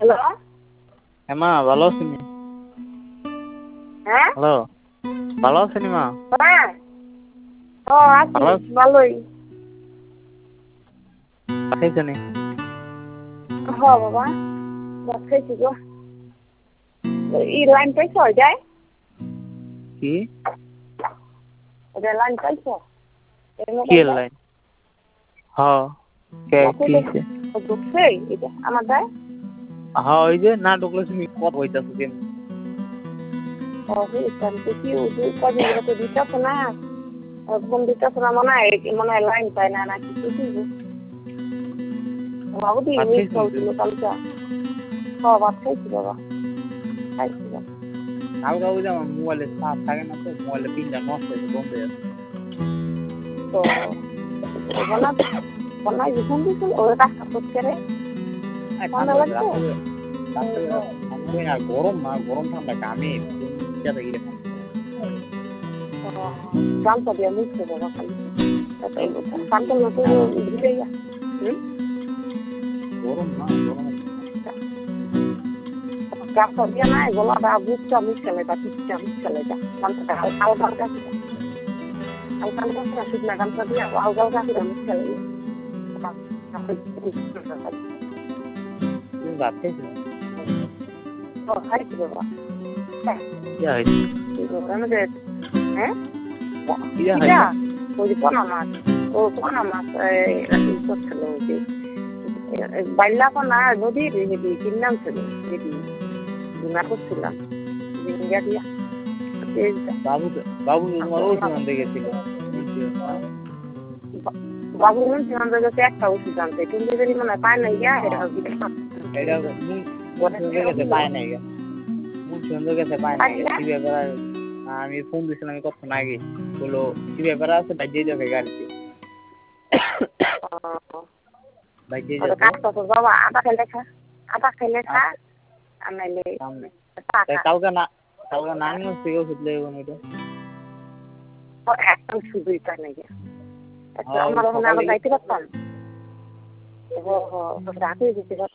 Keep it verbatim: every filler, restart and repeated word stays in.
Hello হ্যাঁ মা ভালো আছেন? হ্যাঁ হ্যালো ভালো আছেন মা? হ্যাঁ ও আছি ভালো আছেন? ভালোই খাইছেন? হ বাবা ভাত খাইছি গো ই লাইন পাইছ যায় কি ওটা লাইন পাইছ এই কি মোবাইলটা লাইন? হ্যাঁ কে কি হইছে? ঢুকছে এটা আমার যায় হ্যাঁ ওই যে না ঢুকলে তুমি কত হইতাছো কেন? ও হইতাম তো কি ওই কদিন ধরে তো দিতাছ না ফোন দিতাছ না মনে হয় মনে হয় লাইন পায় না না কিছু কিছু বাবু দি ভাত মিস খাইছেন করছিল কালকে হ ভাত খাইছি বাবা খাইছি বাবা কালকে ওই যে আমার মোবাইলে চার্জ থাকে না তো মোবাইলে পিনটা নষ্ট হয়েছে বন্ধ হয়ে যাচ্ছে তো বনা বনা যখন দিছিল ওই কাজটা করতে রে ঠান্ডা লাগছে আর গরম না গরম ঠান্ডা কামে গামছা দিয়ে মুছতে বাবা খালি পান্তল না তো ভিজে গা গরম না গরম গামছা দিয়ে নাই গলাটা বুকটা মুছতে লেগা পিঠটা মুছতে লেগা গামছাটা হালকা হালকা হালকা হালকা শুকনা গামছা দিয়ে হালকা হালকা করে মুছতে লেগে তুমি ভাত খাইছো? ও খাইছি বাবা কি হয়েছে? হ্যাঁ কি হয়েছে? ওই যে পোনা মাছ ও পোনা মাছ করছিল ওই যে বাইলা পোনা নদীর হেবি কিনলাম ছিল হেবি বিমা করছিলাম জিঙ্গা দিয়া বাবু বাবু তোমার ওষুধ আনতে গেছিল বাবু মনে আনতে গেছে একটা ওষুধ আনতে কিন্তু যদি মনে হয় পায় না গিয়া এটা এটা গেছে পায় নাই গা মুখ সুন্দর গেছে পায় নাই আমি ফোন দিছিলাম কতক্ষণ আগে বললো কি ব্যাপার আছে বাজিয়ে যাবে গাড়িতে বাজিয়ে যাবে বাবা আটা খেলে খা আটা খেলে খা আর নাইলে কালকে না কালকে নানি হচ্ছে ওষুধ লেগে এটা একদম শুধুই তাই নাকি আমার ওখানে আবার যাইতে পারতাম ও রাতে যেতে পারতাম